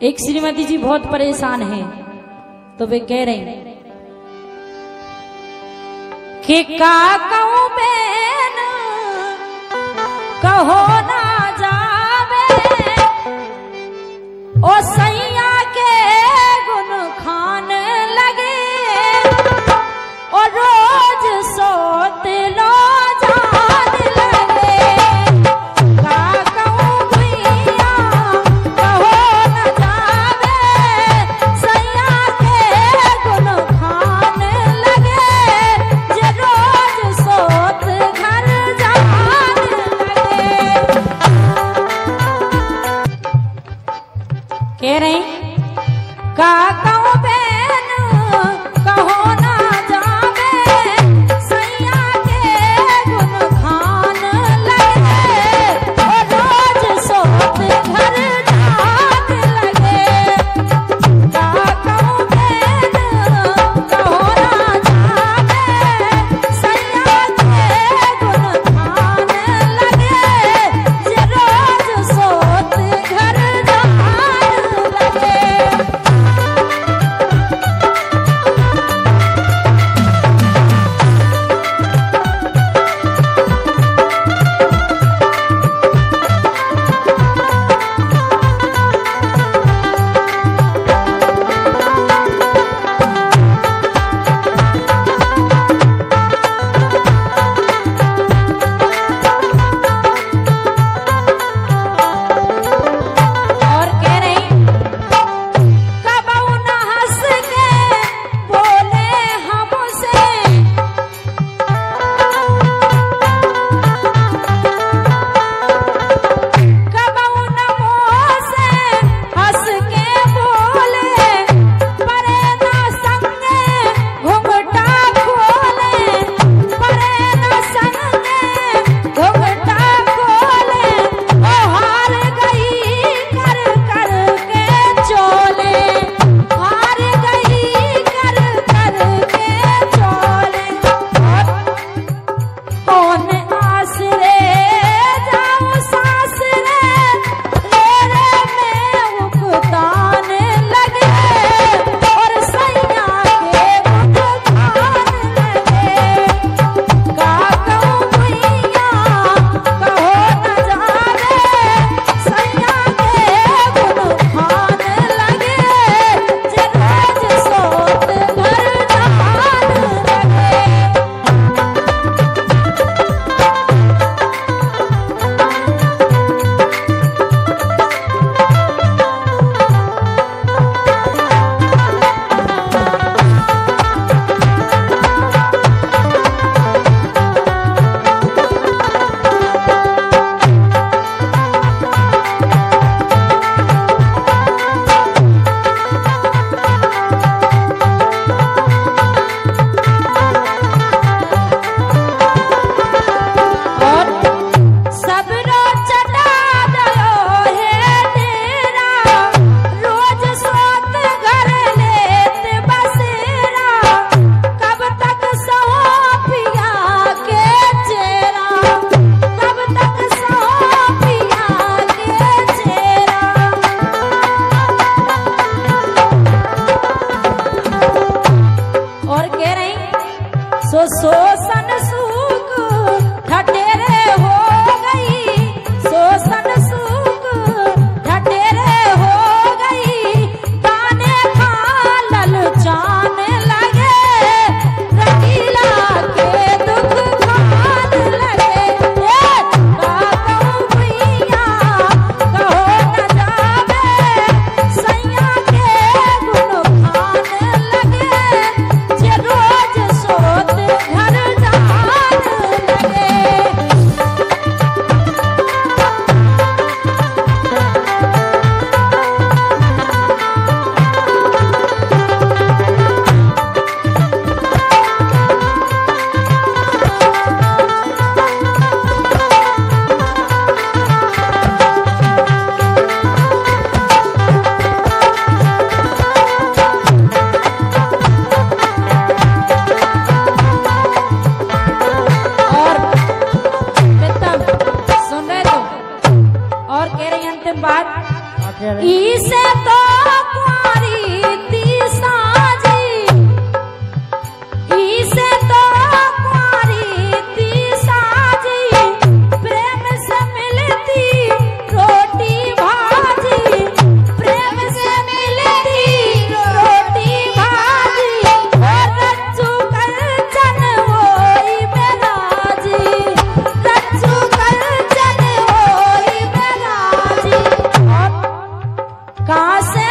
एक श्रीमती जी बहुत परेशान है, तो वे कह रही कि का कहूं बेन कहो ना जावे, ओ सैया के गुन खान लगे, और रोज सोत लो जान लगे। का कहूं भैया कहो ना जावे, सैया के गुन खान लगे, जे रोज सोत घर जान लगे। कह रही का कहूं बेन कहो ना जावे, सैया के गुन खान लगे, और रोज सोत घर जान लगे। का कहूं बेन कहो ना जावे, सैया के गुन खान लगे, जे रोज सोत घर जान लगे। से